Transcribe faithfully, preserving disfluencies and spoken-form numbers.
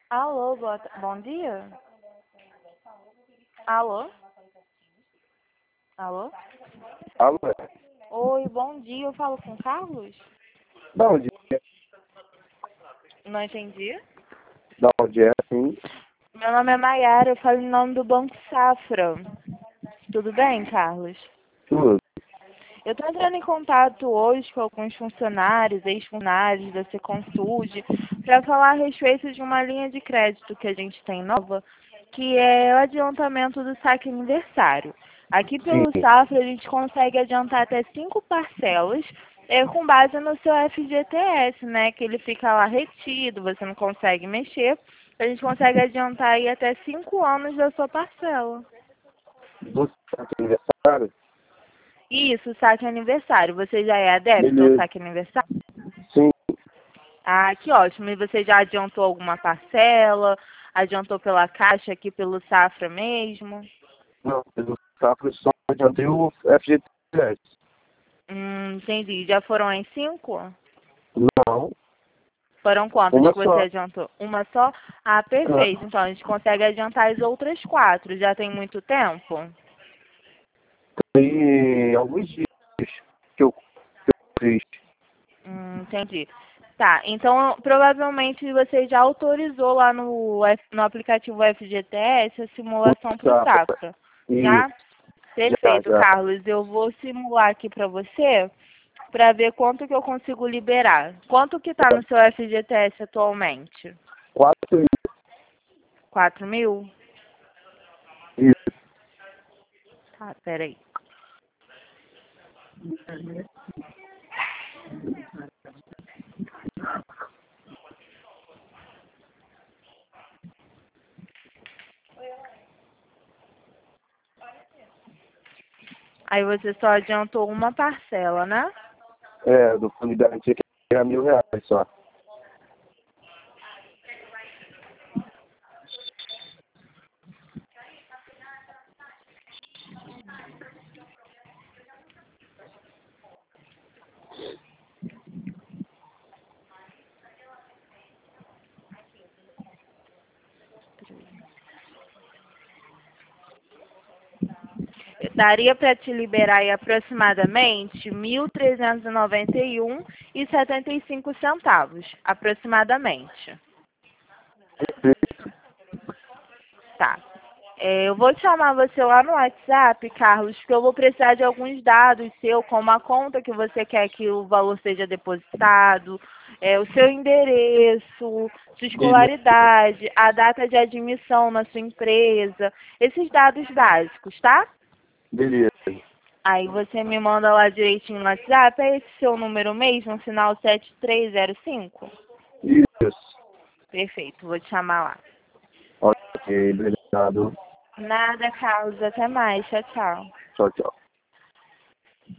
Alô, boa ta- bom dia? Alô? Alô? Alô? Oi, bom dia. Eu falo com o Carlos? Da onde é? Não entendi. Da onde é, sim? Meu nome é Maiara, eu falo em nome do Banco Safra. Tudo bem, Carlos? Tudo. Eu estou entrando em contato hoje com alguns funcionários, ex-funcionários da Seconsul, para falar a respeito de uma linha de crédito que a gente tem nova, que é o adiantamento do saque aniversário. Aqui pelo Sim. Safra a gente consegue adiantar até cinco parcelas, é, com base no seu F G T S, né? Que ele fica lá retido, você não consegue mexer. A gente consegue adiantar aí até cinco anos da sua parcela. Do seu aniversário? Isso, saque aniversário. Você já é adepto ao Beleza. saque aniversário? Sim. Ah, que ótimo. E você já adiantou alguma parcela? Adiantou pela Caixa aqui pelo Safra mesmo? Não, pelo Safra só adiantei o F G T S. Hum, entendi. Já foram em cinco? Não, Foram quantas uma que você só. adiantou? Uma só? Ah, perfeito. Ah, Então a gente consegue adiantar as outras quatro. Já tem muito tempo? tem alguns dias que eu, que eu fiz. Hum, entendi. Tá, então provavelmente você já autorizou lá no, F- no aplicativo F G T S a O simulação para o Safra. Safra. Já? Isso. Já, Perfeito, já. Carlos. Eu vou simular aqui para você para ver quanto que eu consigo liberar. Quanto que está no seu F G T S atualmente? Quatro Quatro mil? isso. Tá, peraí. Aí você só adiantou uma parcela, né? É, do fundo de garantia que era mil reais só. Daria para te liberar aí aproximadamente mil trezentos e noventa e um e setenta e cinco centavos, aproximadamente. Tá. É, eu vou chamar você lá no WhatsApp, Carlos, porque eu vou precisar de alguns dados seu, como a conta que você quer que o valor seja depositado, é, o seu endereço, sua Beleza. escolaridade, a data de admissão na sua empresa, esses dados básicos, tá? Beleza. Aí você me manda lá direitinho no WhatsApp, é esse seu número mesmo, sinal sete três zero cinco? Isso. Perfeito, vou te chamar lá. Ok, obrigado. Nada, Carlos, até mais, tchau, tchau. Tchau, tchau.